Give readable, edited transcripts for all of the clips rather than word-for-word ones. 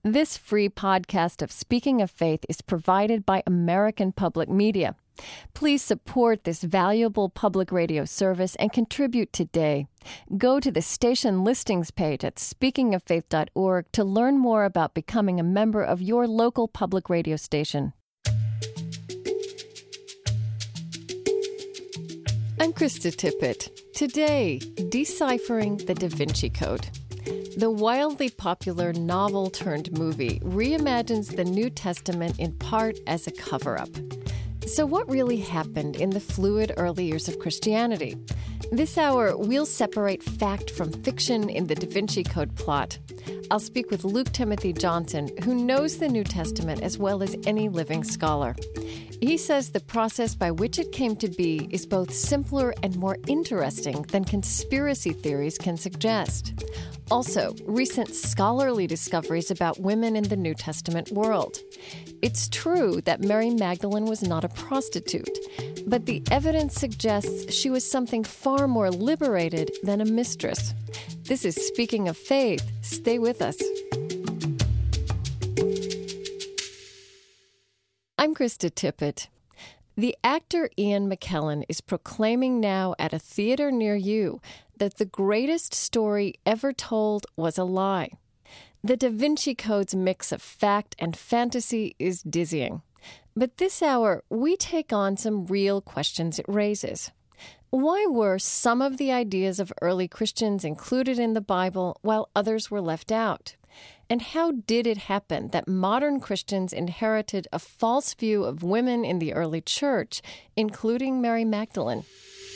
This free podcast of Speaking of Faith is provided by American Public Media. Please support this valuable public radio service and contribute today. Go to the station listings page at speakingoffaith.org to learn more about becoming a member of your local public radio station. I'm Krista Tippett. Today, Deciphering the Da Vinci Code. The wildly popular novel-turned-movie reimagines the New Testament in part as a cover-up. So what really happened in the fluid early years of Christianity? This hour, we'll separate fact from fiction in the Da Vinci Code plot. I'll speak with Luke Timothy Johnson, who knows the New Testament as well as any living scholar. He says the process by which it came to be is both simpler and more interesting than conspiracy theories can suggest. Also, recent scholarly discoveries about women in the New Testament world. It's true that Mary Magdalene was not a prostitute, but the evidence suggests she was something far more liberated than a mistress. This is Speaking of Faith. Stay with us. I'm Krista Tippett. The actor Ian McKellen is proclaiming now at a theater near you that the greatest story ever told was a lie. The Da Vinci Code's mix of fact and fantasy is dizzying. But this hour, we take on some real questions it raises. Why were some of the ideas of early Christians included in the Bible while others were left out? And how did it happen that modern Christians inherited a false view of women in the early church, including Mary Magdalene?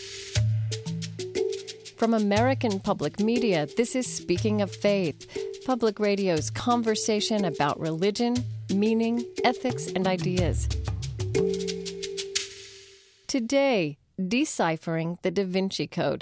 From American Public Media, this is Speaking of Faith, public radio's conversation about religion, meaning, ethics, and ideas. Today, Deciphering the Da Vinci Code.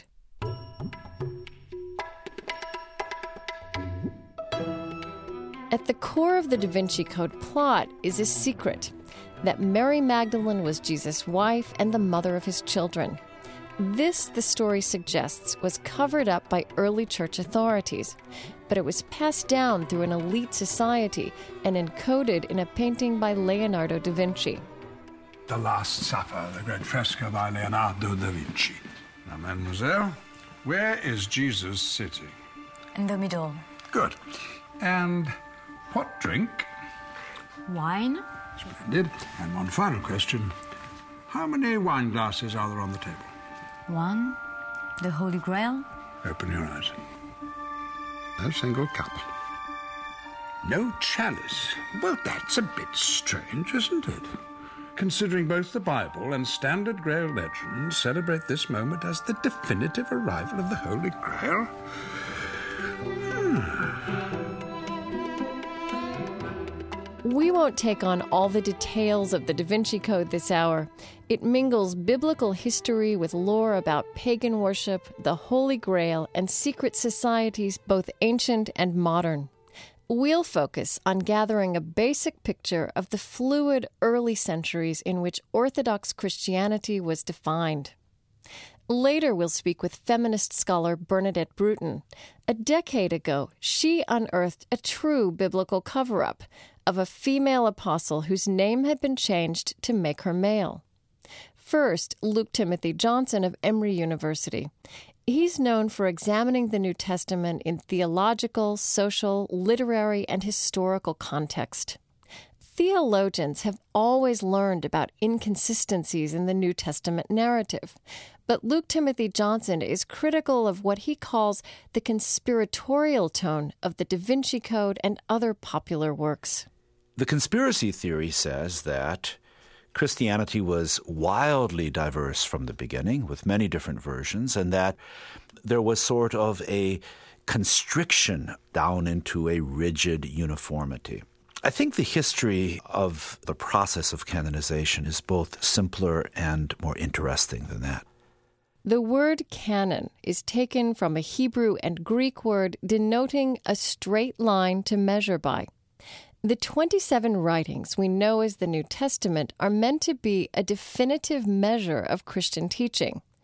At the core of the Da Vinci Code plot is a secret, that Mary Magdalene was Jesus' wife and the mother of his children. This, the story suggests, was covered up by early church authorities, but it was passed down through an elite society and encoded in a painting by Leonardo da Vinci. The Last Supper, the great fresco by Leonardo da Vinci. Now, mademoiselle, where is Jesus sitting? In the middle. Good. And what drink? Wine. Splendid. And one final question. How many wine glasses are there on the table? One. The Holy Grail. Open your eyes. No single cup. No chalice. Well, that's a bit strange, isn't it? Considering both the Bible and standard Grail legends celebrate this moment as the definitive arrival of the Holy Grail. We won't take on all the details of the Da Vinci Code this hour. It mingles biblical history with lore about pagan worship, the Holy Grail, and secret societies both ancient and modern. We'll focus on gathering a basic picture of the fluid early centuries in which Orthodox Christianity was defined. Later, we'll speak with feminist scholar Bernadette Bruton. A decade ago, she unearthed a true biblical cover-up of a female apostle whose name had been changed to make her male. First, Luke Timothy Johnson of Emory University. He's known for examining the New Testament in theological, social, literary, and historical context. Theologians have always learned about inconsistencies in the New Testament narrative, but Luke Timothy Johnson is critical of what he calls the conspiratorial tone of the Da Vinci Code and other popular works. The conspiracy theory says that Christianity was wildly diverse from the beginning, with many different versions, and that there was sort of a constriction down into a rigid uniformity. I think the history of the process of canonization is both simpler and more interesting than that. The word canon is taken from a Hebrew and Greek word denoting a straight line to measure by. The 27 writings we know as the New Testament are meant to be a definitive measure of Christian teaching.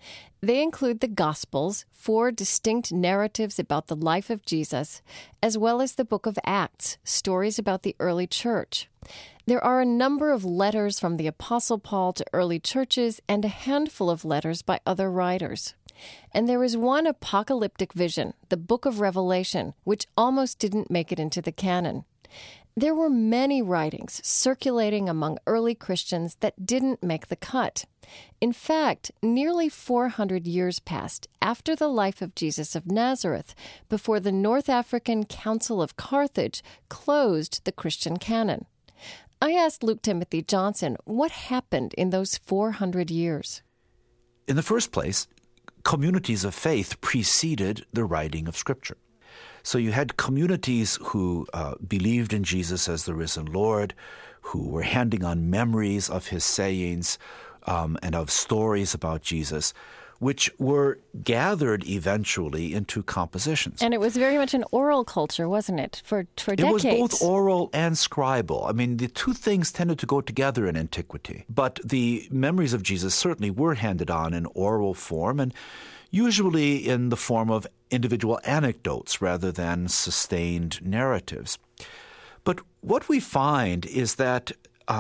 They include the Gospels, 4 distinct narratives about the life of Jesus, as well as the book of Acts, stories about the early church. There are a number of letters from the Apostle Paul to early churches and a handful of letters by other writers. And there is one apocalyptic vision, the book of Revelation, which almost didn't make it into the canon. There were many writings circulating among early Christians that didn't make the cut. In fact, nearly 400 years passed after the life of Jesus of Nazareth before the North African Council of Carthage closed the Christian canon. I asked Luke Timothy Johnson what happened in those 400 years. In the first place, communities of faith preceded the writing of Scripture. So you had communities who believed in Jesus as the risen Lord, who were handing on memories of his sayings and of stories about Jesus, which were gathered eventually into compositions. And it was very much an oral culture, wasn't it, for decades? It was both oral and scribal. I mean, the two things tended to go together in antiquity. But the memories of Jesus certainly were handed on in oral form, and usually in the form of individual anecdotes rather than sustained narratives. But what we find is that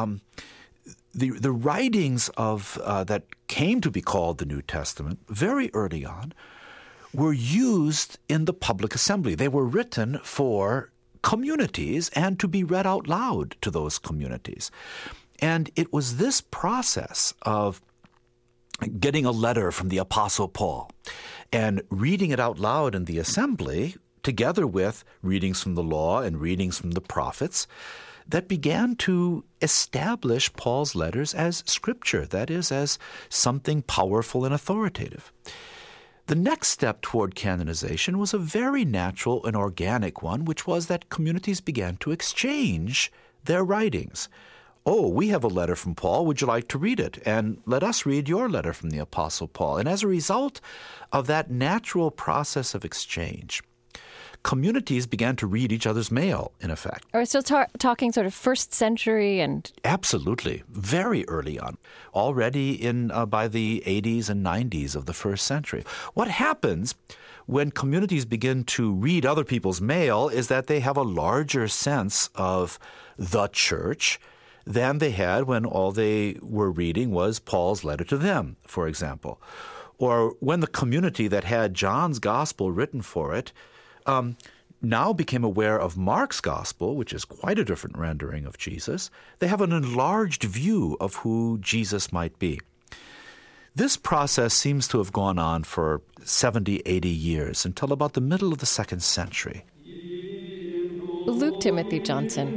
the writings of that came to be called the New Testament very early on were used in the public assembly. They were written for communities and to be read out loud to those communities. And it was this process of getting a letter from the Apostle Paul and reading it out loud in the assembly, together with readings from the law and readings from the prophets, that began to establish Paul's letters as Scripture, that is, as something powerful and authoritative. The next step toward canonization was a very natural and organic one, which was that communities began to exchange their writings. Oh, we have a letter from Paul. Would you like to read it? And let us read your letter from the Apostle Paul. And as a result of that natural process of exchange, communities began to read each other's mail, in effect. Are we still talking sort of first century and... Absolutely. Very early on. Already by the 80s and 90s of the first century. What happens when communities begin to read other people's mail is that they have a larger sense of the church than they had when all they were reading was Paul's letter to them, for example. Or when the community that had John's gospel written for it now became aware of Mark's gospel, which is quite a different rendering of Jesus, they have an enlarged view of who Jesus might be. This process seems to have gone on for 70, 80 years, until about the middle of the 2nd century. Luke Timothy Johnson.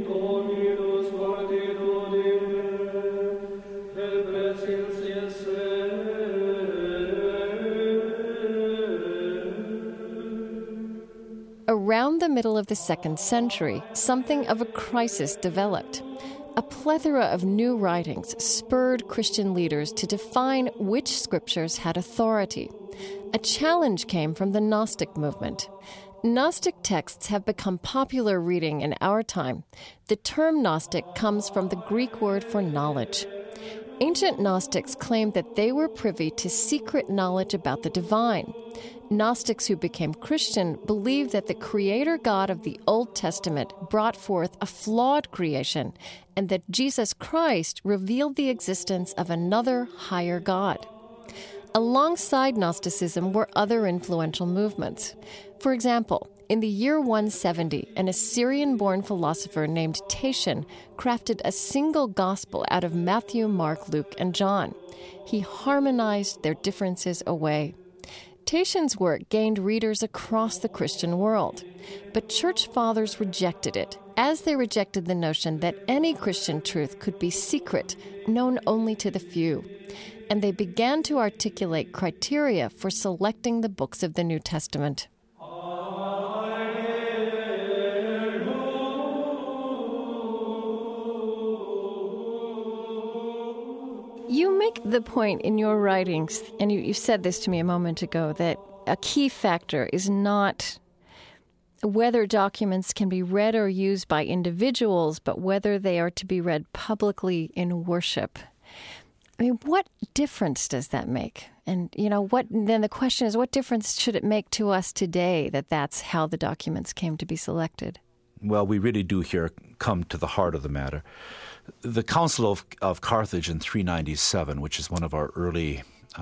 Around the middle of the 2nd century, something of a crisis developed. A plethora of new writings spurred Christian leaders to define which scriptures had authority. A challenge came from the Gnostic movement. Gnostic texts have become popular reading in our time. The term Gnostic comes from the Greek word for knowledge. Ancient Gnostics claimed that they were privy to secret knowledge about the divine. Gnostics who became Christian believed that the Creator God of the Old Testament brought forth a flawed creation and that Jesus Christ revealed the existence of another higher God. Alongside Gnosticism were other influential movements. For example, in the year 170, an Assyrian-born philosopher named Tatian crafted a single gospel out of Matthew, Mark, Luke, and John. He harmonized their differences away. Tatian's work gained readers across the Christian world, but church fathers rejected it, as they rejected the notion that any Christian truth could be secret, known only to the few. And they began to articulate criteria for selecting the books of the New Testament. You make the point in your writings, and you said this to me a moment ago, that a key factor is not whether documents can be read or used by individuals, but whether they are to be read publicly in worship. I mean, what difference does that make? And, then the question is, what difference should it make to us today that that's how the documents came to be selected? Well, we really do here come to the heart of the matter. The Council of Carthage in 397, which is one of our early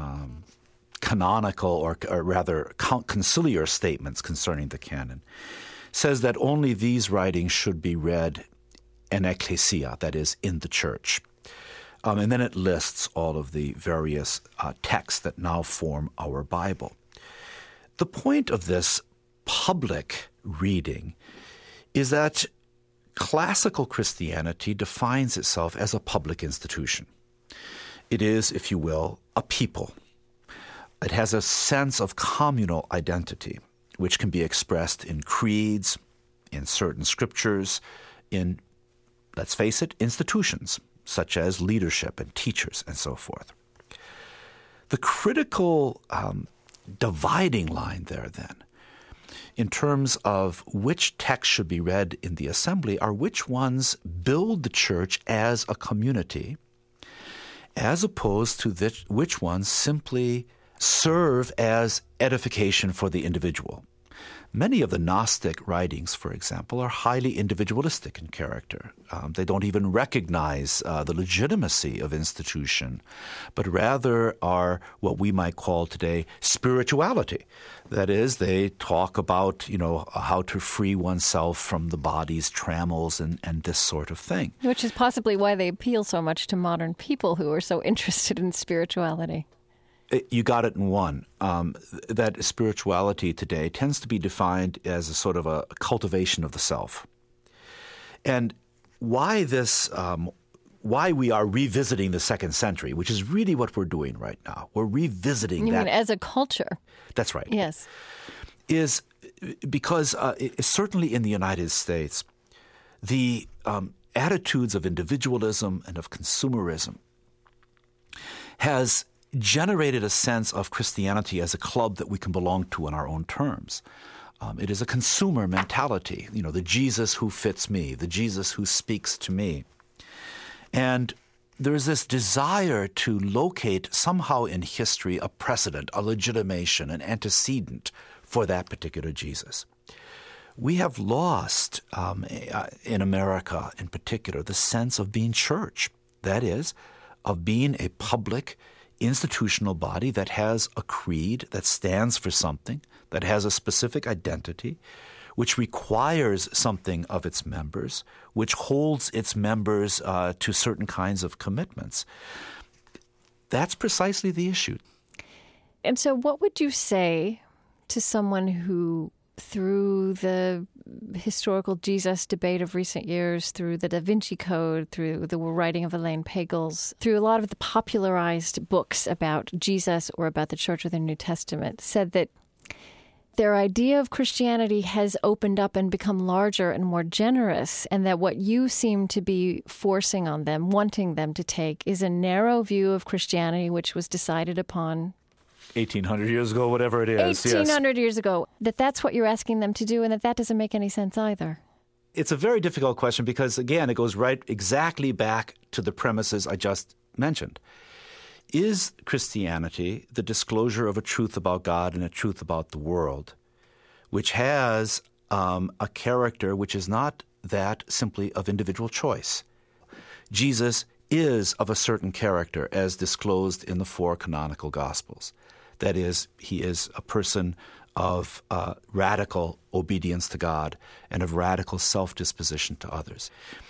canonical or rather conciliar statements concerning the canon, says that only these writings should be read in ecclesia, that is, in the church. And then it lists all of the various texts that now form our Bible. The point of this public reading is that classical Christianity defines itself as a public institution. It is, if you will, a people. It has a sense of communal identity, which can be expressed in creeds, in certain scriptures, in, let's face it, institutions, such as leadership and teachers and so forth. The critical dividing line there, then, in terms of which text should be read in the assembly are which ones build the church as a community, as opposed to which ones simply serve as edification for the individual. Many of the Gnostic writings, for example, are highly individualistic in character. They don't even recognize the legitimacy of institution, but rather are what we might call today spirituality. That is, they talk about, how to free oneself from the body's trammels and this sort of thing. Which is possibly why they appeal so much to modern people who are so interested in spirituality. You got it in one. That spirituality today tends to be defined as a sort of a cultivation of the self. And why we are revisiting the second century, which is really what we're doing right now. We're revisiting that. You mean as a culture? That's right. Yes. Is because certainly in the United States, the attitudes of individualism and of consumerism has generated a sense of Christianity as a club that we can belong to on our own terms. It is a consumer mentality, the Jesus who fits me, the Jesus who speaks to me. And there is this desire to locate somehow in history a precedent, a legitimation, an antecedent for that particular Jesus. We have lost, in America in particular, the sense of being church. That is, of being a public institutional body that has a creed, that stands for something, that has a specific identity, which requires something of its members, which holds its members to certain kinds of commitments. That's precisely the issue. And so what would you say to someone who, through the historical Jesus debate of recent years, through the Da Vinci Code, through the writing of Elaine Pagels, through a lot of the popularized books about Jesus or about the Church of the New Testament, said that their idea of Christianity has opened up and become larger and more generous, and that what you seem to be forcing on them, wanting them to take, is a narrow view of Christianity which was decided upon 1,800 years ago, whatever it is. 1,800 years ago, that's what you're asking them to do, and that doesn't make any sense either. It's a very difficult question because, again, it goes right exactly back to the premises I just mentioned. Is Christianity the disclosure of a truth about God and a truth about the world, which has a character which is not that simply of individual choice? Jesus is of a certain character as disclosed in the 4 canonical Gospels. That is, he is a person of radical obedience to God and of radical self-disposition to others.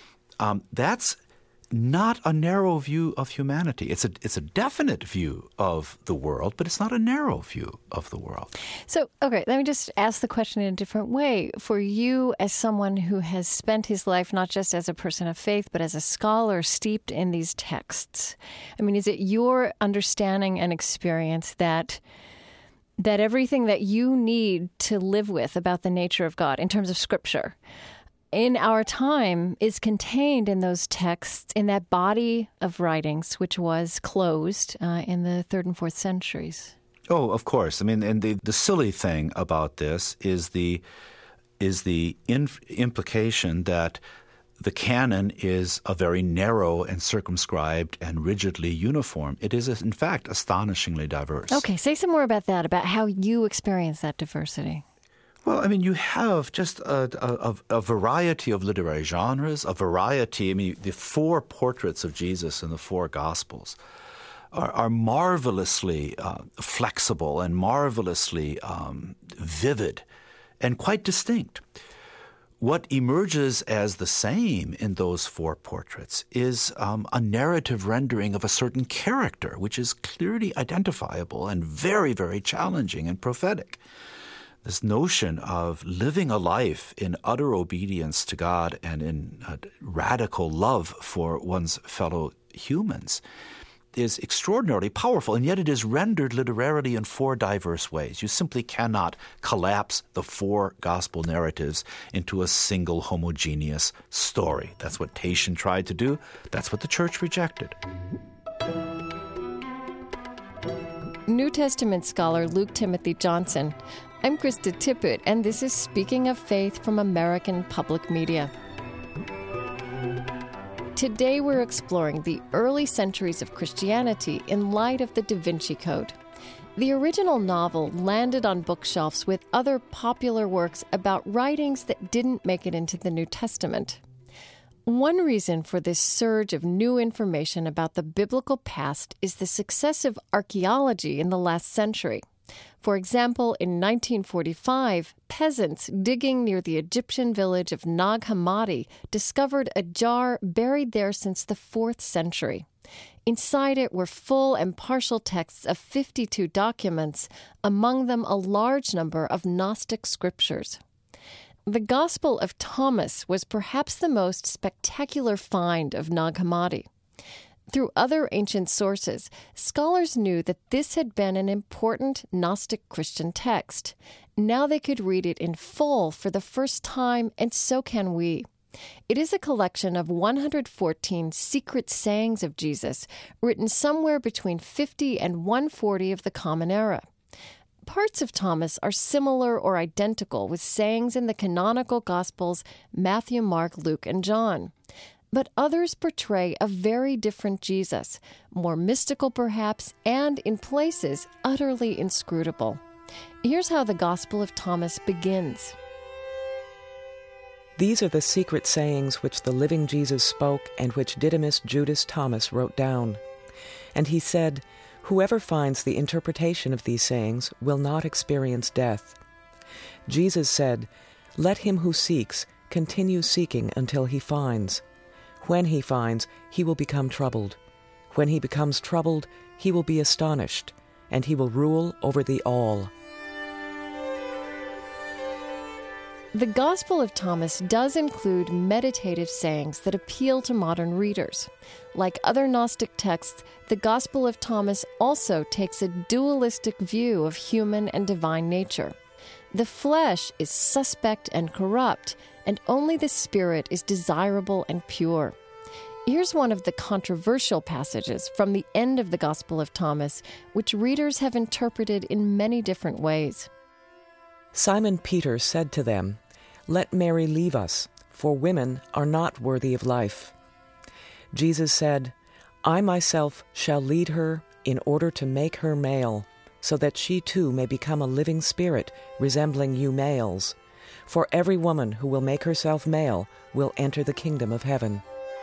That's not a narrow view of humanity. It's a definite view of the world, but it's not a narrow view of the world. So, okay, let me just ask the question in a different way. For you, as someone who has spent his life not just as a person of faith, but as a scholar steeped in these texts, I mean, is it your understanding and experience that everything that you need to live with about the nature of God in terms of Scripture in our time is contained in those texts, in that body of writings, which was closed in the 3rd and 4th centuries? Oh, of course. I mean, and the silly thing about this is the implication that the canon is a very narrow and circumscribed and rigidly uniform. It is, in fact, astonishingly diverse. Okay, say some more about that, about how you experience that diversity. Well, I mean, you have just a variety of literary genres, a variety. I mean, the 4 portraits of Jesus in the 4 Gospels are marvelously flexible and marvelously vivid and quite distinct. What emerges as the same in those 4 portraits is a narrative rendering of a certain character, which is clearly identifiable and very, very challenging and prophetic. This notion of living a life in utter obedience to God and in radical love for one's fellow humans is extraordinarily powerful, and yet it is rendered literarily in 4 diverse ways. You simply cannot collapse the 4 gospel narratives into a single homogeneous story. That's what Tatian tried to do. That's what the church rejected. New Testament scholar Luke Timothy Johnson. I'm Krista Tippett, and this is Speaking of Faith from American Public Media. Today we're exploring the early centuries of Christianity in light of the Da Vinci Code. The original novel landed on bookshelves with other popular works about writings that didn't make it into the New Testament. One reason for this surge of new information about the biblical past is the success of archaeology in the last century. For example, in 1945, peasants digging near the Egyptian village of Nag Hammadi discovered a jar buried there since the 4th century. Inside it were full and partial texts of 52 documents, among them a large number of Gnostic scriptures. The Gospel of Thomas was perhaps the most spectacular find of Nag Hammadi. Through other ancient sources, scholars knew that this had been an important Gnostic Christian text. Now they could read it in full for the first time, and so can we. It is a collection of 114 secret sayings of Jesus, written somewhere between 50 and 140 of the Common Era. Parts of Thomas are similar or identical with sayings in the canonical Gospels Matthew, Mark, Luke, and John. But others portray a very different Jesus, more mystical perhaps, and in places utterly inscrutable. Here's how the Gospel of Thomas begins. These are the secret sayings which the living Jesus spoke and which Didymus Judas Thomas wrote down. And he said, "Whoever finds the interpretation of these sayings will not experience death." Jesus said, "Let him who seeks continue seeking until he finds. When he finds, he will become troubled. When he becomes troubled, he will be astonished, and he will rule over the all." The Gospel of Thomas does include meditative sayings that appeal to modern readers. Like other Gnostic texts, the Gospel of Thomas also takes a dualistic view of human and divine nature. The flesh is suspect and corrupt, and only the spirit is desirable and pure. Here's one of the controversial passages from the end of the Gospel of Thomas, which readers have interpreted in many different ways. Simon Peter said to them, "Let Mary leave us, for women are not worthy of life." Jesus said, "I myself shall lead her in order to make her male, so that she too may become a living spirit resembling you males. For every woman who will make herself male will enter the kingdom of heaven."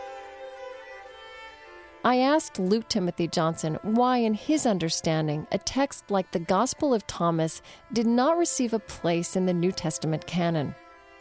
I asked Luke Timothy Johnson why, in his understanding, a text like the Gospel of Thomas did not receive a place in the New Testament canon.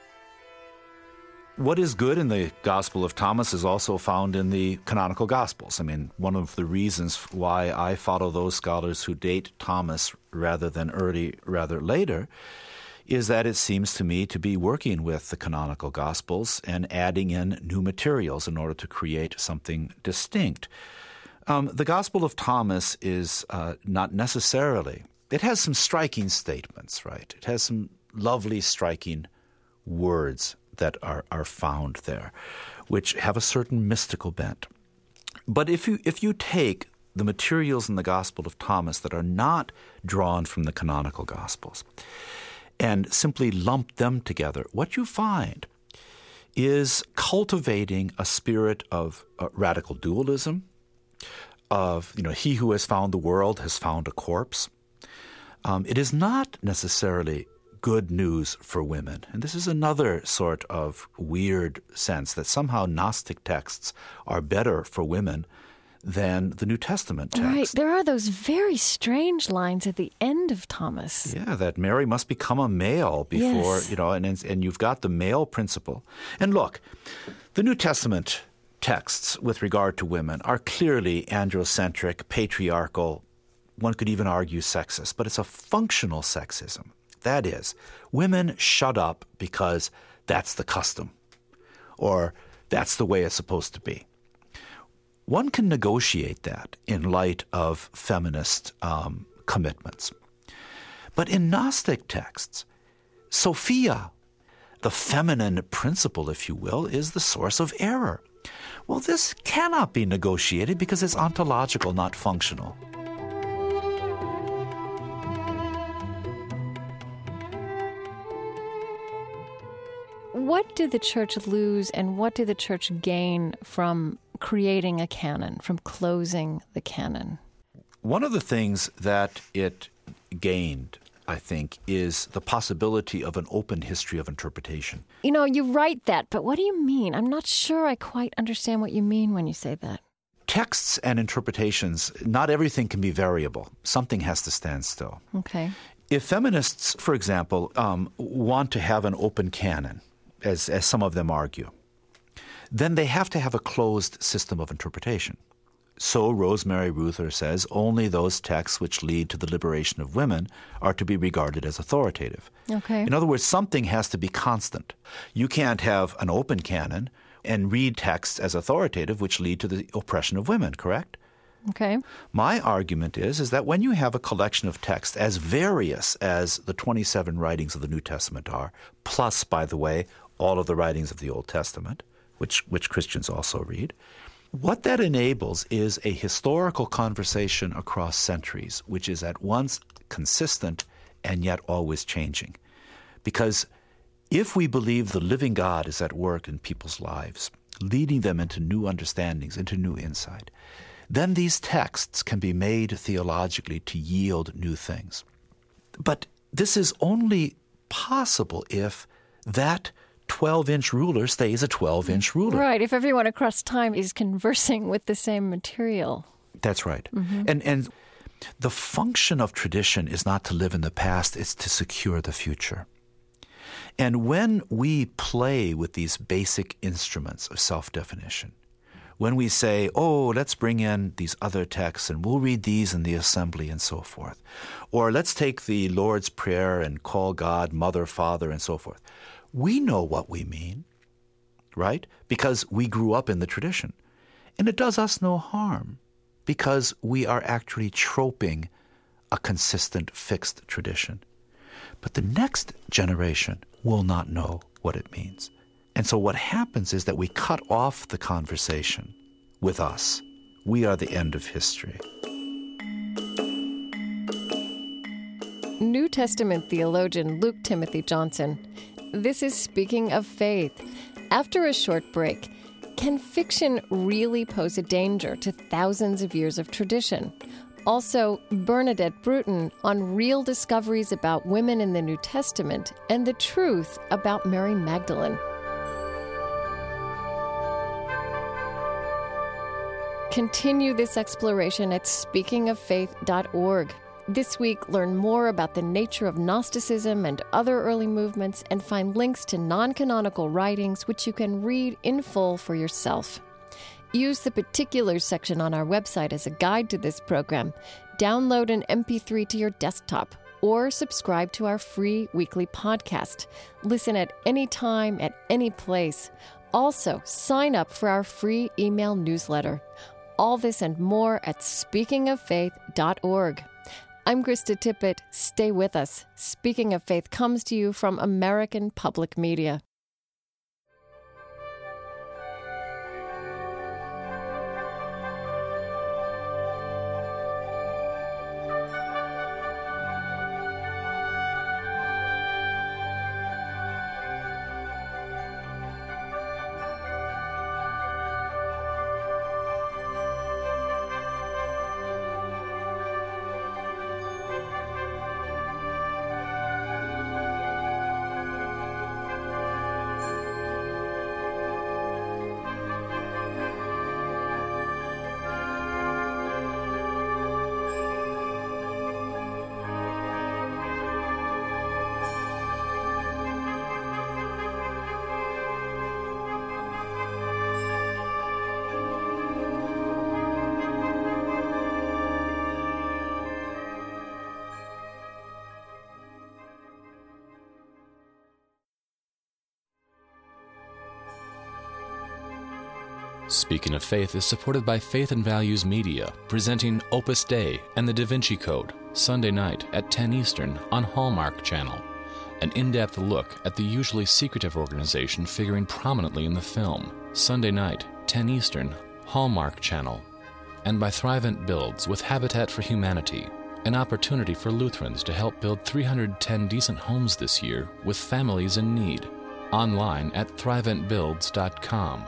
What is good in the Gospel of Thomas is also found in the canonical Gospels. I mean, one of the reasons why I follow those scholars who date Thomas rather than early, rather later, is that it seems to me to be working with the canonical Gospels and adding in new materials in order to create something distinct. The Gospel of Thomas is not necessarily, it has some striking statements, right? It has some lovely, striking words that are found there, which have a certain mystical bent. But if you take the materials in the Gospel of Thomas that are not drawn from the canonical Gospels and simply lump them together, what you find is cultivating a spirit of radical dualism, of, he who has found the world has found a corpse. It is not necessarily good news for women. And this is another sort of weird sense that somehow Gnostic texts are better for women than the New Testament text. Right. There are those very strange lines at the end of Thomas. Yeah, that Mary must become a male before, yes. And you've got the male principle. And look, the New Testament texts with regard to women are clearly androcentric, patriarchal, one could even argue sexist, but it's a functional sexism. That is, women shut up because that's the custom, or that's the way it's supposed to be. One can negotiate that in light of feminist commitments. But in Gnostic texts, Sophia, the feminine principle, if you will, is the source of error. Well, this cannot be negotiated because it's ontological, not functional. What did the church lose and what did the church gain from creating a canon, from closing the canon? One of the things that it gained, I think, is the possibility of an open history of interpretation. You write that, but what do you mean? I'm not sure I quite understand what you mean when you say that. Texts and interpretations, not everything can be variable. Something has to stand still. Okay. If feminists, for example, want to have an open canon, as some of them argue, then they have to have a closed system of interpretation. So Rosemary Ruther says only those texts which lead to the liberation of women are to be regarded as authoritative. Okay. In other words, something has to be constant. You can't have an open canon and read texts as authoritative which lead to the oppression of women, correct? Okay. My argument is that when you have a collection of texts as various as the 27 writings of the New Testament are, plus, by the way, all of the writings of the Old Testament, which Christians also read, what that enables is a historical conversation across centuries, which is at once consistent and yet always changing. Because if we believe the living God is at work in people's lives, leading them into new understandings, into new insight, then these texts can be made theologically to yield new things. But this is only possible if that 12-inch ruler stays a 12-inch ruler. Right, if everyone across time is conversing with the same material. That's right. Mm-hmm. And the function of tradition is not to live in the past, it's to secure the future. And when we play with these basic instruments of self-definition, when we say, let's bring in these other texts and we'll read these in the assembly and so forth, or let's take the Lord's Prayer and call God Mother, Father, and so forth, we know what we mean, right? Because we grew up in the tradition. And it does us no harm because we are actually troping a consistent, fixed tradition. But the next generation will not know what it means. And so what happens is that we cut off the conversation with us. We are the end of history. New Testament theologian Luke Timothy Johnson. This is Speaking of Faith. After a short break, can fiction really pose a danger to thousands of years of tradition? Also, Bernadette Bruton on real discoveries about women in the New Testament and the truth about Mary Magdalene. Continue this exploration at speakingoffaith.org. This week, learn more about the nature of Gnosticism and other early movements and find links to non-canonical writings which you can read in full for yourself. Use the particulars section on our website as a guide to this program. Download an MP3 to your desktop or subscribe to our free weekly podcast. Listen at any time, at any place. Also, sign up for our free email newsletter. All this and more at speakingoffaith.org. I'm Krista Tippett. Stay with us. Speaking of Faith comes to you from American Public Media. Speaking of Faith is supported by Faith and Values Media, presenting Opus Dei and the Da Vinci Code, Sunday night at 10 Eastern on Hallmark Channel. An in-depth look at the usually secretive organization figuring prominently in the film, Sunday night, 10 Eastern, Hallmark Channel. And by Thrivent Builds with Habitat for Humanity, an opportunity for Lutherans to help build 310 decent homes this year with families in need. Online at thriventbuilds.com.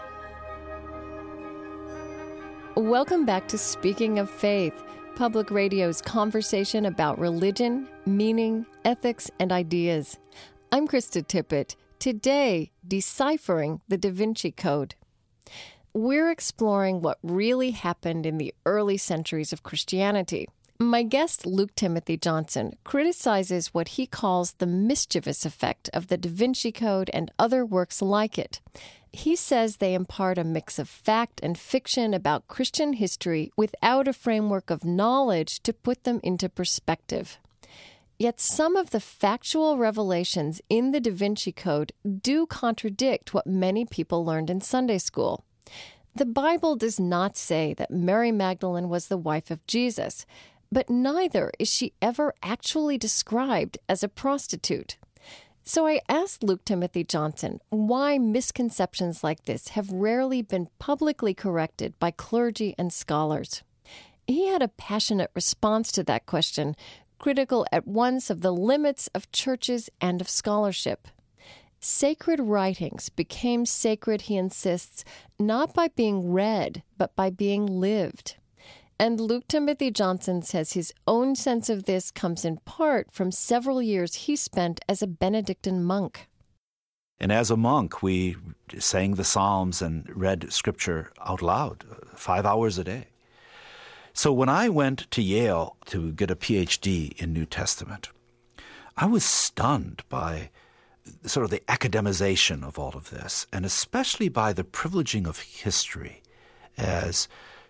Welcome back to Speaking of Faith, Public Radio's conversation about religion, meaning, ethics, and ideas. I'm Krista Tippett. Today, deciphering the Da Vinci Code. We're exploring what really happened in the early centuries of Christianity. My guest, Luke Timothy Johnson, criticizes what he calls the mischievous effect of the Da Vinci Code and other works like it. He says they impart a mix of fact and fiction about Christian history without a framework of knowledge to put them into perspective. Yet some of the factual revelations in the Da Vinci Code do contradict what many people learned in Sunday school. The Bible does not say that Mary Magdalene was the wife of Jesus, but neither is she ever actually described as a prostitute. So I asked Luke Timothy Johnson why misconceptions like this have rarely been publicly corrected by clergy and scholars. He had a passionate response to that question, critical at once of the limits of churches and of scholarship. Sacred writings became sacred, he insists, not by being read, but by being lived. And Luke Timothy Johnson says his own sense of this comes in part from several years he spent as a Benedictine monk. And as a monk, we sang the Psalms and read Scripture out loud, 5 hours a day. So when I went to Yale to get a PhD in New Testament, I was stunned by sort of the academization of all of this, and especially by the privileging of history as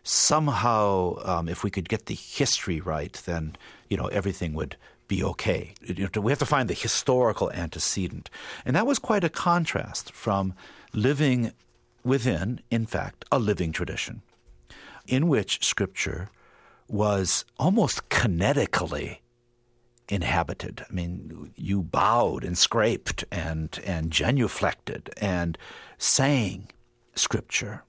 somehow, if we could get the history right, then, everything would be okay. We have to find the historical antecedent. And that was quite a contrast from living within, in fact, a living tradition in which Scripture was almost kinetically inhabited. I mean, you bowed and scraped and genuflected and sang Scripture.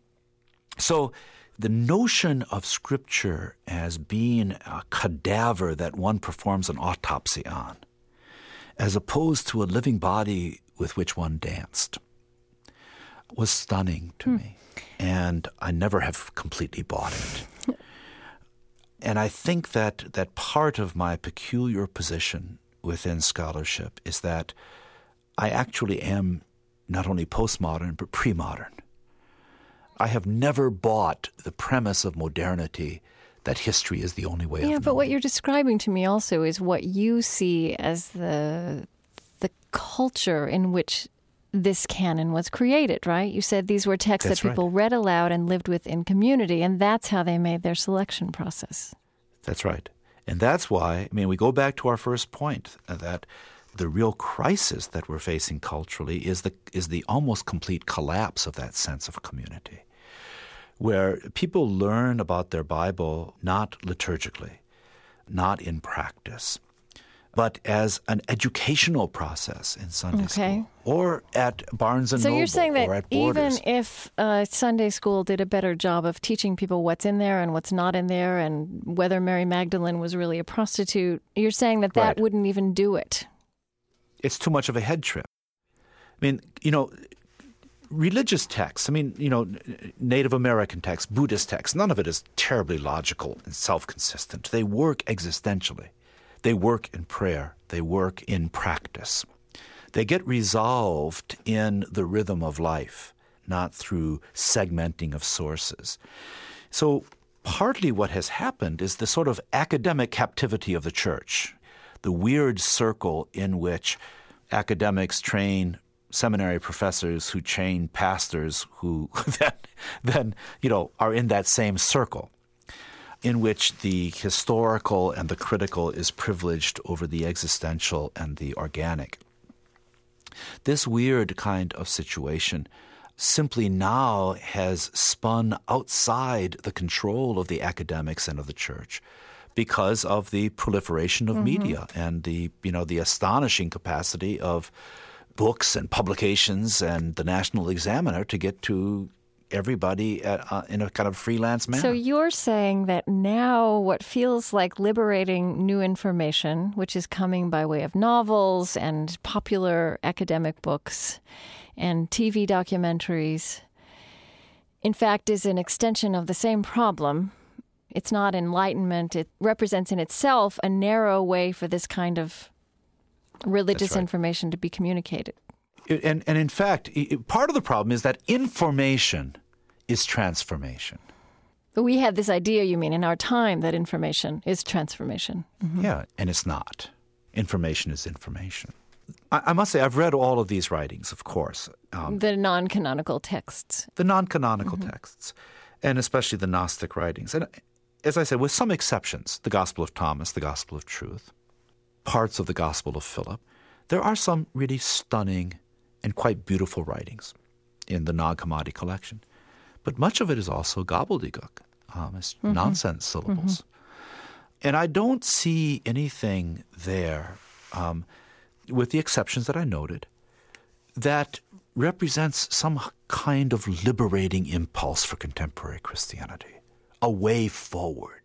So the notion of Scripture as being a cadaver that one performs an autopsy on, as opposed to a living body with which one danced, was stunning to me. And I never have completely bought it. And I think that part of my peculiar position within scholarship is that I actually am not only postmodern, but pre-modern. I have never bought the premise of modernity that history is the only way of knowing. But what you're describing to me also is what you see as the culture in which this canon was created, right? You said these were texts that people read aloud and lived with in community, and that's how they made their selection process. That's right. And that's why, we go back to our first point, that the real crisis that we're facing culturally is the almost complete collapse of that sense of community, where people learn about their Bible not liturgically, not in practice, but as an educational process in Sunday school or at Barnes & Noble. So you're saying that or at Borders. Even if Sunday school did a better job of teaching people what's in there and what's not in there and whether Mary Magdalene was really a prostitute, you're saying that wouldn't even do it. It's too much of a head trip. Religious texts, Native American texts, Buddhist texts, none of it is terribly logical and self-consistent. They work existentially. They work in prayer. They work in practice. They get resolved in the rhythm of life, not through segmenting of sources. So partly what has happened is the sort of academic captivity of the church, the weird circle in which academics train seminary professors who train pastors who then are in that same circle, in which the historical and the critical is privileged over the existential and the organic. This weird kind of situation, simply now has spun outside the control of the academics and of the church because of the proliferation of media and the astonishing capacity of books and publications and the National Examiner to get to everybody in a kind of freelance manner. So you're saying that now what feels like liberating new information, which is coming by way of novels and popular academic books and TV documentaries, in fact, is an extension of the same problem. It's not enlightenment. It represents in itself a narrow way for this kind of religious information to be communicated. And in fact, part of the problem is that information is transformation. We had this idea, you mean, in our time that information is transformation. Mm-hmm. Yeah, and it's not. Information is information. I must say, I've read all of these writings, of course. The non-canonical texts. The non-canonical texts, and especially the Gnostic writings. And as I said, with some exceptions, the Gospel of Thomas, the Gospel of Truth, parts of the Gospel of Philip, there are some really stunning and quite beautiful writings in the Nag Hammadi collection. But much of it is also gobbledygook. It's nonsense syllables. And I don't see anything there, with the exceptions that I noted, that represents some kind of liberating impulse for contemporary Christianity, a way forward.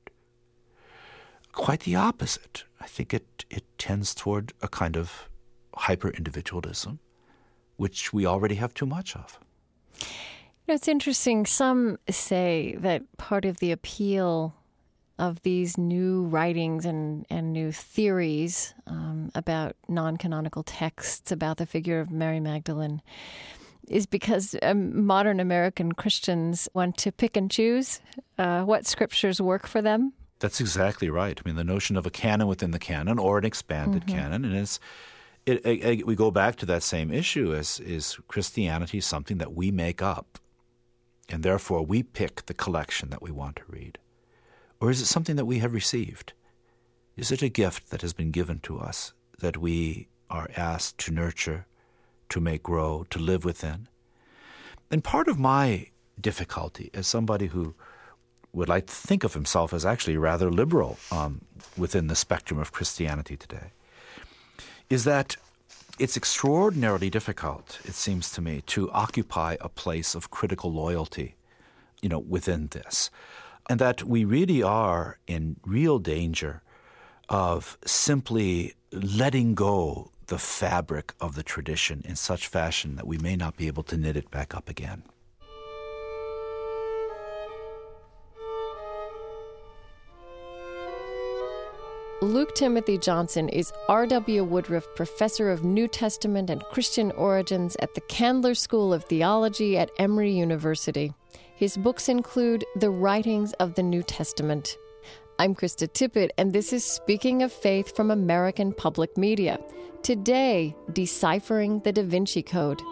Quite the opposite. I think it tends toward a kind of hyper-individualism, which we already have too much of. It's interesting. Some say that part of the appeal of these new writings and new theories about non-canonical texts about the figure of Mary Magdalene is because modern American Christians want to pick and choose what scriptures work for them. That's exactly right. I mean, the notion of a canon within the canon or an expanded canon, and we go back to that same issue: is Christianity something that we make up, and therefore we pick the collection that we want to read? Or is it something that we have received? Is it a gift that has been given to us that we are asked to nurture, to make grow, to live within? And part of my difficulty as somebody who would like to think of himself as actually rather liberal within the spectrum of Christianity today is that it's extraordinarily difficult, it seems to me, to occupy a place of critical loyalty, within this. And that we really are in real danger of simply letting go the fabric of the tradition in such fashion that we may not be able to knit it back up again. Luke Timothy Johnson is R.W. Woodruff Professor of New Testament and Christian Origins at the Candler School of Theology at Emory University. His books include The Writings of the New Testament. I'm Krista Tippett, and this is Speaking of Faith from American Public Media. Today, Deciphering the Da Vinci Code.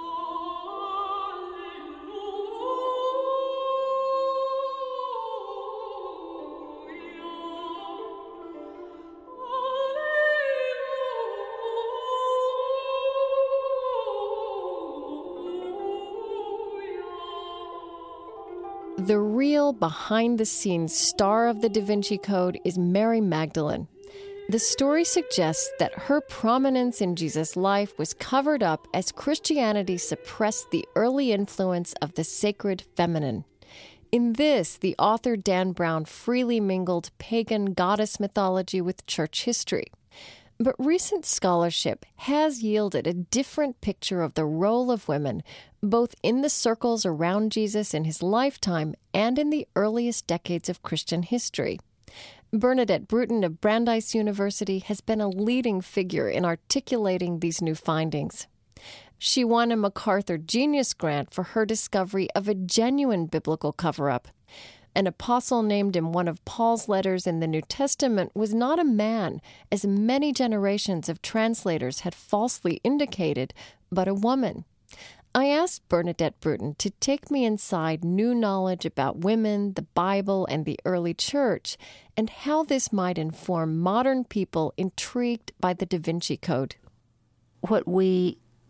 The real behind-the-scenes star of the Da Vinci Code is Mary Magdalene. The story suggests that her prominence in Jesus' life was covered up as Christianity suppressed the early influence of the sacred feminine. In this, the author Dan Brown freely mingled pagan goddess mythology with church history. But recent scholarship has yielded a different picture of the role of women, both in the circles around Jesus in his lifetime and in the earliest decades of Christian history. Bernadette Bruton of Brandeis University has been a leading figure in articulating these new findings. She won a MacArthur Genius Grant for her discovery of a genuine biblical cover-up. An apostle named in one of Paul's letters in the New Testament was not a man, as many generations of translators had falsely indicated, but a woman. I asked Bernadette Bruton to take me inside new knowledge about women, the Bible, and the early church, and how this might inform modern people intrigued by the Da Vinci Code. What we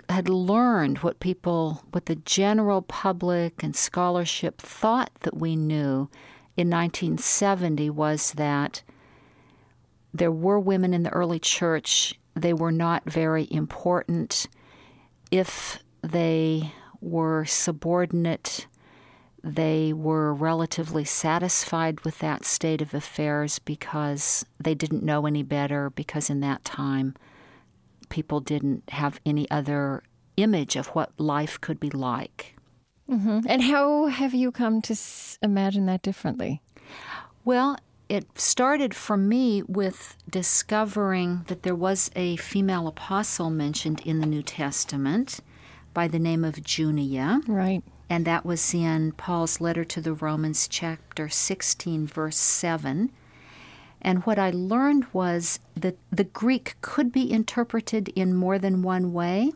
had learned what the general public and scholarship thought that we knew in 1970 was that there were women in the early church. They were not very important. If they were subordinate, they were relatively satisfied with that state of affairs because they didn't know any better, because in that time people didn't have any other image of what life could be like. Mm-hmm. And how have you come to imagine that differently? Well, it started for me with discovering that there was a female apostle mentioned in the New Testament by the name of Junia. Right. And that was in Paul's letter to the Romans, chapter 16, verse 7. And what I learned was that the Greek could be interpreted in more than one way,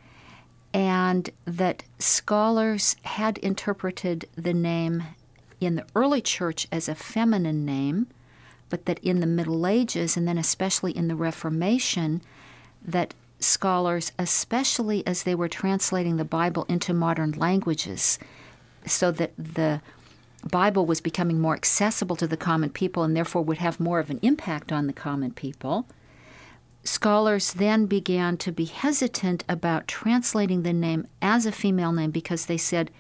and that scholars had interpreted the name in the early church as a feminine name, but that in the Middle Ages, and then especially in the Reformation, that scholars, especially as they were translating the Bible into modern languages, so that the Bible was becoming more accessible to the common people and therefore would have more of an impact on the common people, scholars then began to be hesitant about translating the name as a female name because they said,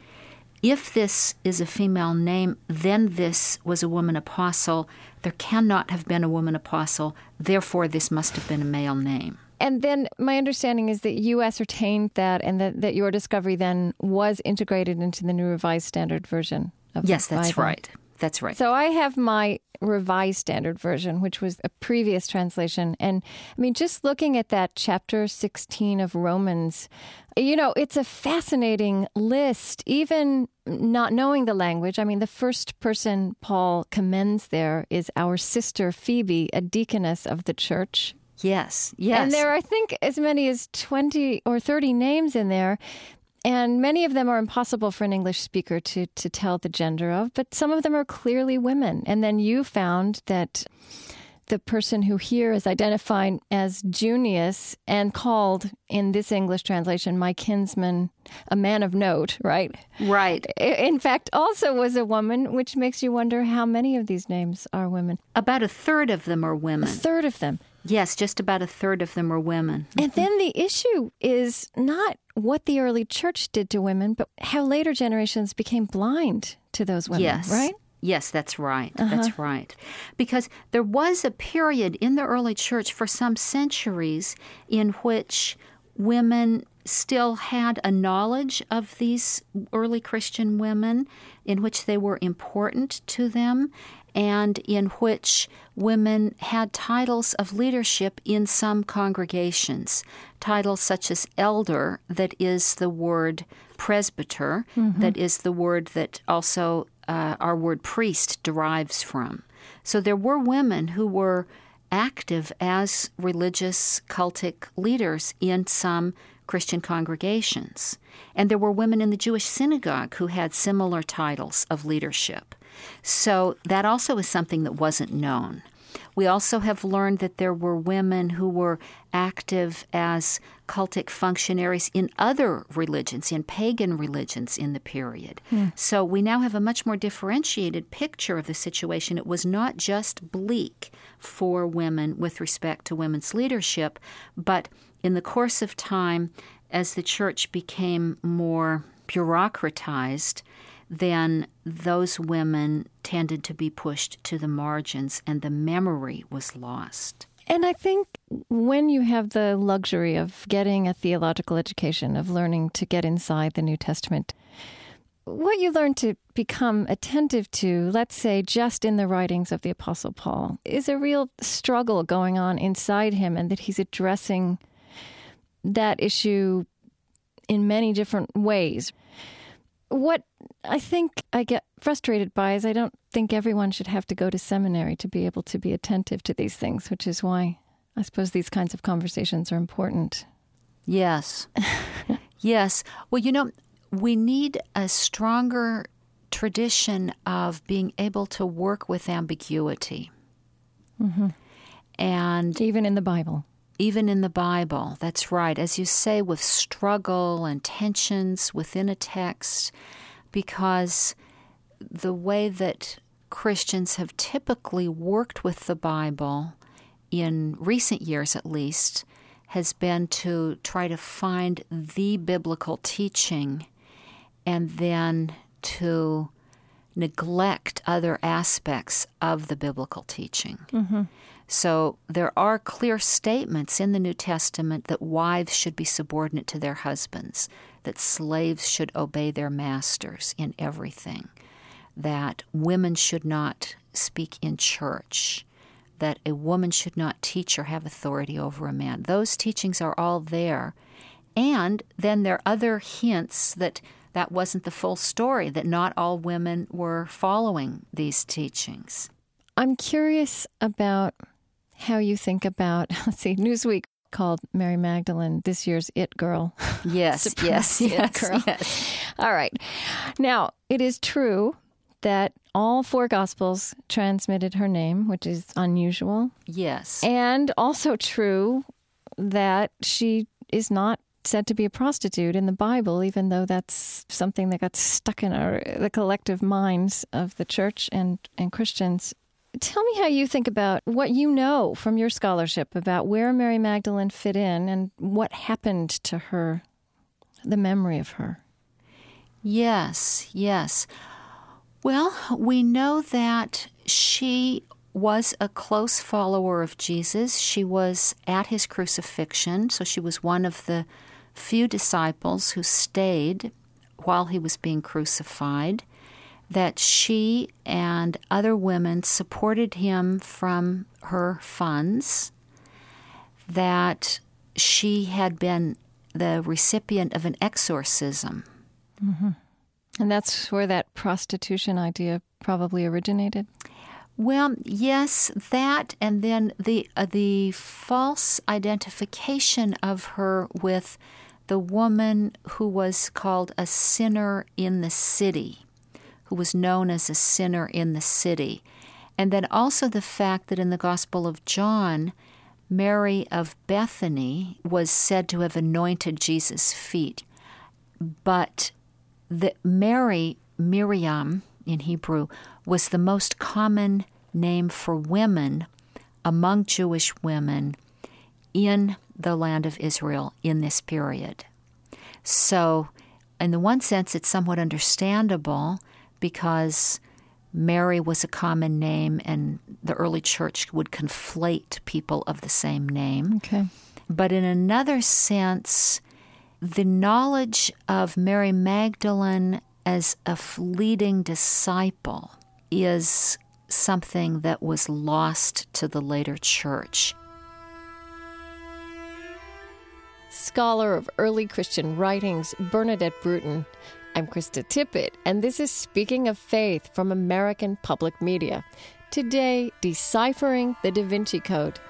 if this is a female name, then this was a woman apostle. There cannot have been a woman apostle. Therefore, this must have been a male name. And then my understanding is that you ascertained that and that your discovery then was integrated into the New Revised Standard Version of the Bible. Yes, that's right. That's right. So I have my Revised Standard Version, which was a previous translation. And I mean, just looking at that chapter 16 of Romans, it's a fascinating list, even not knowing the language. I mean, the first person Paul commends there is our sister Phoebe, a deaconess of the church. Yes. And there are, I think, as many as 20 or 30 names in there. And many of them are impossible for an English speaker to tell the gender of, but some of them are clearly women. And then you found that the person who here is identified as Junius and called in this English translation, my kinsman, a man of note, right? Right. In fact, also was a woman, which makes you wonder how many of these names are women. About a third of them are women. A third of them. Yes, just about a third of them are women. And then the issue is not what the early church did to women, but how later generations became blind to those women, right? Yes, that's right. That's right. Because there was a period in the early church for some centuries in which women still had a knowledge of these early Christian women, in which they were important to them, and in which women had titles of leadership in some congregations, titles such as elder, that is the word presbyter, that is the word that also our word priest derives from. So there were women who were active as religious cultic leaders in some Christian congregations. And there were women in the Jewish synagogue who had similar titles of leadership. So that also is something that wasn't known. We also have learned that there were women who were active as cultic functionaries in other religions, in pagan religions in the period. So we now have a much more differentiated picture of the situation. It was not just bleak for women with respect to women's leadership, but in the course of time, as the church became more bureaucratized, then those women tended to be pushed to the margins and the memory was lost. And I think when you have the luxury of getting a theological education, of learning to get inside the New Testament, what you learn to become attentive to, let's say just in the writings of the Apostle Paul, is a real struggle going on inside him, and that he's addressing that issue in many different ways. What I think I get frustrated by is I don't think everyone should have to go to seminary to be able to be attentive to these things, which is why I suppose these kinds of conversations are important. Yes. Yes. Well, we need a stronger tradition of being able to work with ambiguity. Mm-hmm. And even in the Bible. even in the Bible. That's right. As you say, with struggle and tensions within a text, because the way that Christians have typically worked with the Bible, in recent years at least, has been to try to find the biblical teaching and then to neglect other aspects of the biblical teaching. Mm-hmm. So there are clear statements in the New Testament that wives should be subordinate to their husbands, that slaves should obey their masters in everything, that women should not speak in church, that a woman should not teach or have authority over a man. Those teachings are all there. And then there are other hints that that wasn't the full story, that not all women were following these teachings. I'm curious about how you think about, let's see, Newsweek called Mary Magdalene this year's It Girl. Yes, yes, It Girl. yes. All right. Now, it is true that all 4 Gospels transmitted her name, which is unusual. Yes. And also true that she is not said to be a prostitute in the Bible, even though that's something that got stuck in the collective minds of the church and Christians. Tell me how you think about what you know from your scholarship about where Mary Magdalene fit in and what happened to her, the memory of her. Yes, yes. Well, we know that she was a close follower of Jesus. She was at his crucifixion, so she was one of the few disciples who stayed while he was being crucified, that she and other women supported him from her funds, that she had been the recipient of an exorcism. Mm-hmm. And that's where that prostitution idea probably originated? Well, yes, that, and then the false identification of her with the woman who was called a sinner in the city, who was known as a sinner in the city. And then also the fact that in the Gospel of John, Mary of Bethany was said to have anointed Jesus' feet. But Mary, Miriam in Hebrew, was the most common name for women among Jewish women in the land of Israel in this period. So, in the one sense, it's somewhat understandable because Mary was a common name and the early church would conflate people of the same name. Okay. But in another sense, the knowledge of Mary Magdalene as a fleeting disciple is something that was lost to the later church. Scholar of early Christian writings, Bernadette Bruton. I'm Krista Tippett, and this is Speaking of Faith from American Public Media. Today, deciphering the Da Vinci Code.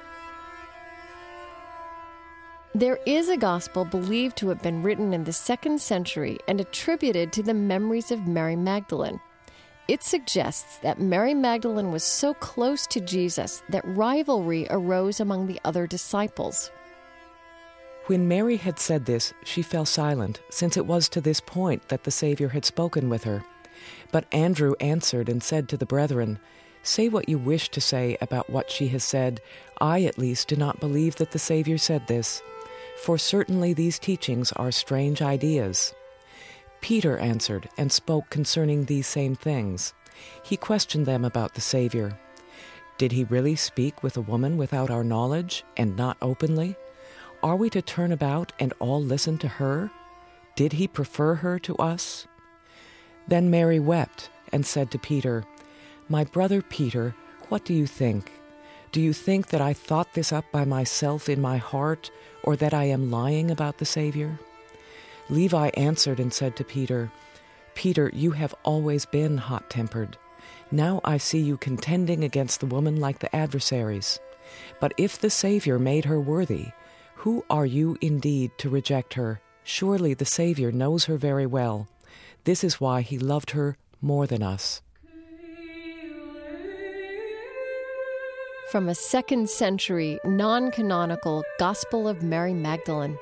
There is a gospel believed to have been written in the 2nd century and attributed to the memories of Mary Magdalene. It suggests that Mary Magdalene was so close to Jesus that rivalry arose among the other disciples. When Mary had said this, she fell silent, since it was to this point that the Savior had spoken with her. But Andrew answered and said to the brethren, "Say what you wish to say about what she has said. I, at least, do not believe that the Savior said this. For certainly these teachings are strange ideas." Peter answered and spoke concerning these same things. He questioned them about the Savior. "Did he really speak with a woman without our knowledge, and not openly? Are we to turn about and all listen to her? Did he prefer her to us?" Then Mary wept and said to Peter, "My brother Peter, what do you think? Do you think that I thought this up by myself in my heart, or that I am lying about the Savior?" Levi answered and said to Peter, "Peter, you have always been hot-tempered. Now I see you contending against the woman like the adversaries. But if the Savior made her worthy, who are you indeed to reject her? Surely the Savior knows her very well. This is why he loved her more than us." from a 2nd century non-canonical Gospel of Mary Magdalene.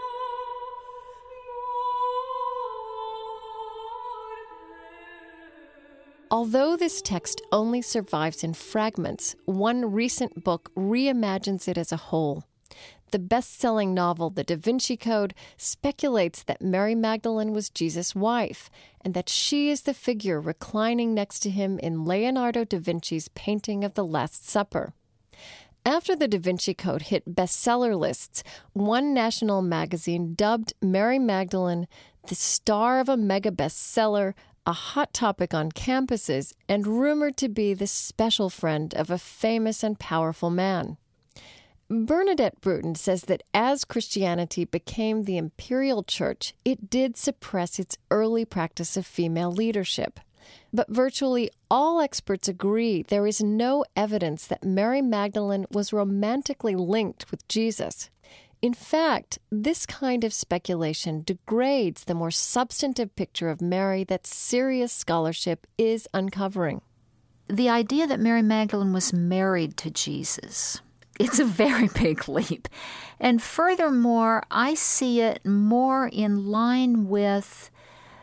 Although this text only survives in fragments, one recent book reimagines it as a whole. The best-selling novel, The Da Vinci Code, speculates that Mary Magdalene was Jesus' wife, and that she is the figure reclining next to him in Leonardo da Vinci's painting of the Last Supper. After the Da Vinci Code hit bestseller lists, one national magazine dubbed Mary Magdalene the star of a mega bestseller, a hot topic on campuses, and rumored to be the special friend of a famous and powerful man. Bernadette Bruton says that as Christianity became the imperial church, it did suppress its early practice of female leadership. But virtually all experts agree there is no evidence that Mary Magdalene was romantically linked with Jesus. In fact, this kind of speculation degrades the more substantive picture of Mary that serious scholarship is uncovering. The idea that Mary Magdalene was married to Jesus, it's a very big leap. And furthermore, I see it more in line with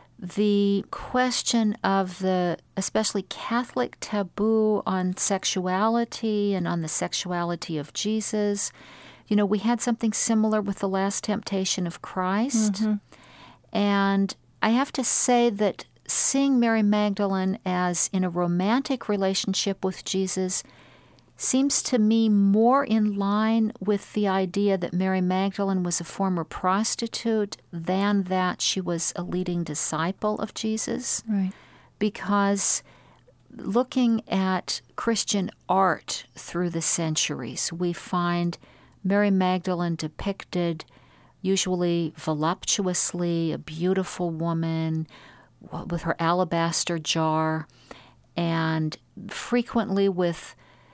the question of the especially Catholic taboo on sexuality and on the sexuality of Jesus. You know, we had something similar with the Last Temptation of Christ. Mm-hmm. And I have to say that seeing Mary Magdalene as in a romantic relationship with Jesus seems to me more in line with the idea that Mary Magdalene was a former prostitute than that she was a leading disciple of Jesus. Right. Because looking at Christian art through the centuries, we find Mary Magdalene depicted usually voluptuously, a beautiful woman with her alabaster jar, and frequently with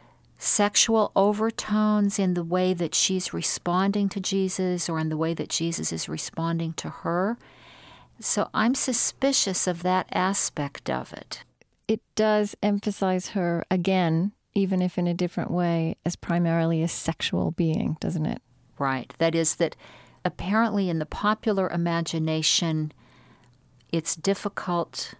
sexual overtones in the way that she's responding to Jesus or in the way that Jesus is responding to her. So I'm suspicious of that aspect of it. It does emphasize her, again, even if in a different way, as primarily a sexual being, doesn't it? Right. That is that apparently in the popular imagination, it's difficult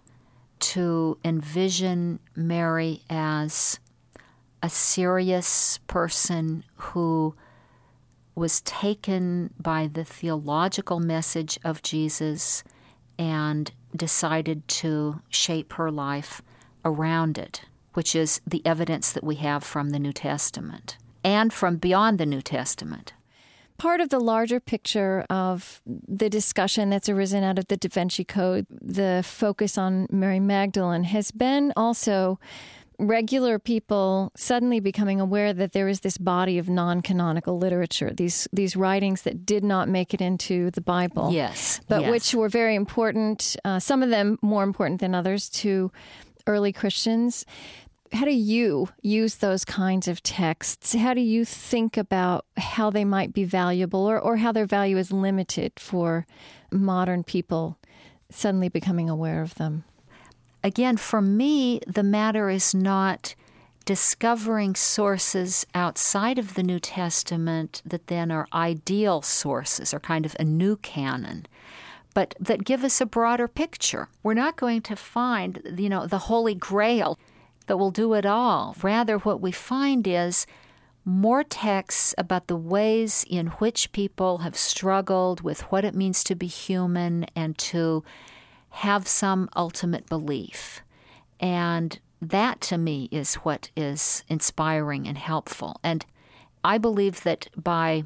to envision Mary as a serious person who was taken by the theological message of Jesus and decided to shape her life around it, which is the evidence that we have from the New Testament and from beyond the New Testament. Part of the larger picture of the discussion that's arisen out of the Da Vinci Code, the focus on Mary Magdalene, has been also regular people suddenly becoming aware that there is this body of non-canonical literature, these writings that did not make it into the Bible. Yes. But which were very important, some of them more important than others, to early Christians. How do you use those kinds of texts? How do you think about how they might be valuable or how their value is limited for modern people suddenly becoming aware of them? Again, for me, the matter is not discovering sources outside of the New Testament that then are ideal sources or kind of a new canon, but that give us a broader picture. We're not going to find, the Holy Grail that will do it all. Rather, what we find is more texts about the ways in which people have struggled with what it means to be human and to have some ultimate belief. And that, to me, is what is inspiring and helpful. And I believe that by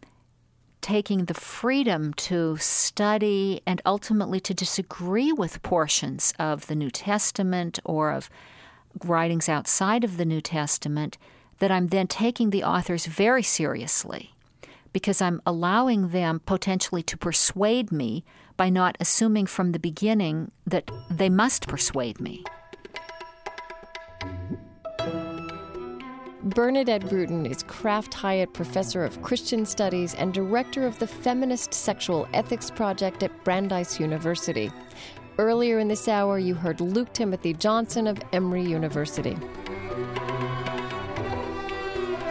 taking the freedom to study and ultimately to disagree with portions of the New Testament or of writings outside of the New Testament, that I'm then taking the authors very seriously because I'm allowing them potentially to persuade me by not assuming from the beginning that they must persuade me. Bernadette Bruton is Kraft Hyatt Professor of Christian Studies and Director of the Feminist Sexual Ethics Project at Brandeis University. Earlier in this hour, you heard Luke Timothy Johnson of Emory University.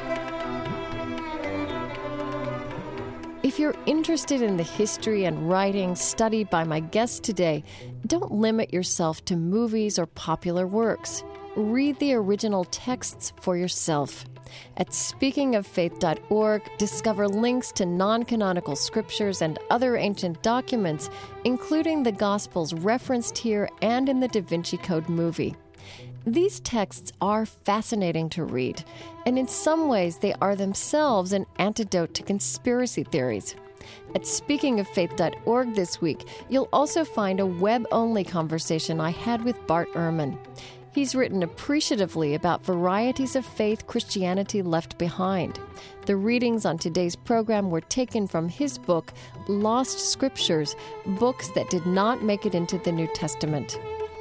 If you're interested in the history and writing studied by my guests today, don't limit yourself to movies or popular works. Read the original texts for yourself. At speakingoffaith.org, discover links to non-canonical scriptures and other ancient documents, including the Gospels referenced here and in the Da Vinci Code movie. These texts are fascinating to read, and in some ways they are themselves an antidote to conspiracy theories. At speakingoffaith.org this week, you'll also find a web-only conversation I had with Bart Ehrman. He's written appreciatively about varieties of faith Christianity left behind. The readings on today's program were taken from his book, Lost Scriptures, Books That Did Not Make It into the New Testament.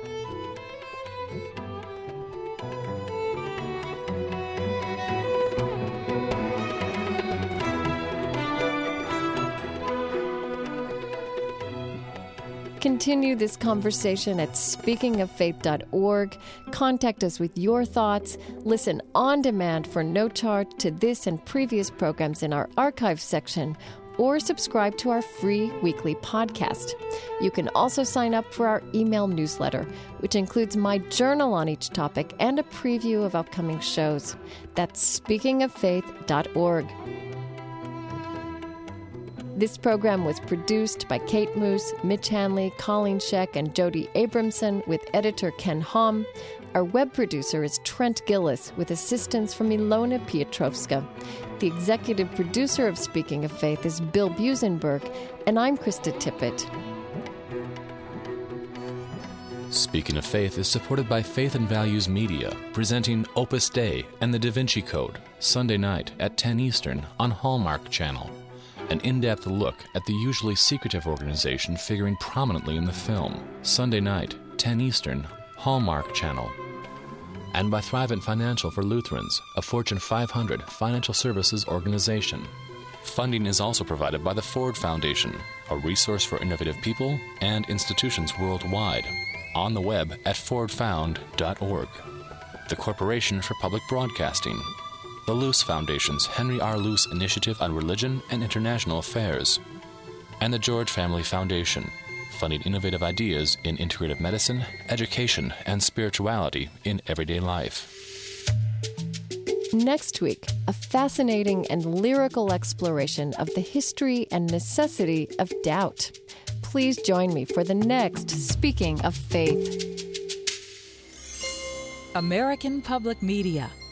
Continue this conversation at speakingoffaith.org. Contact us with your thoughts. Listen on demand for no charge to this and previous programs in our archives section, or subscribe to our free weekly podcast. You can also sign up for our email newsletter, which includes my journal on each topic and a preview of upcoming shows. That's speakingoffaith.org. This program was produced by Kate Moose, Mitch Hanley, Colleen Scheck, and Jody Abramson, with editor Ken Hom. Our web producer is Trent Gillis, with assistance from Ilona Piotrowska. The executive producer of Speaking of Faith is Bill Busenberg, and I'm Krista Tippett. Speaking of Faith is supported by Faith and Values Media, presenting Opus Dei and the Da Vinci Code, Sunday night at 10 Eastern on Hallmark Channel. An in-depth look at the usually secretive organization figuring prominently in the film. Sunday night, 10 Eastern, Hallmark Channel. And by Thrivent Financial for Lutherans, a Fortune 500 financial services organization. Funding is also provided by the Ford Foundation, a resource for innovative people and institutions worldwide. On the web at fordfound.org. The Corporation for Public Broadcasting. The Luce Foundation's Henry R. Luce Initiative on Religion and International Affairs, and the George Family Foundation, funding innovative ideas in integrative medicine, education, and spirituality in everyday life. Next week, a fascinating and lyrical exploration of the history and necessity of doubt. Please join me for the next Speaking of Faith. American Public Media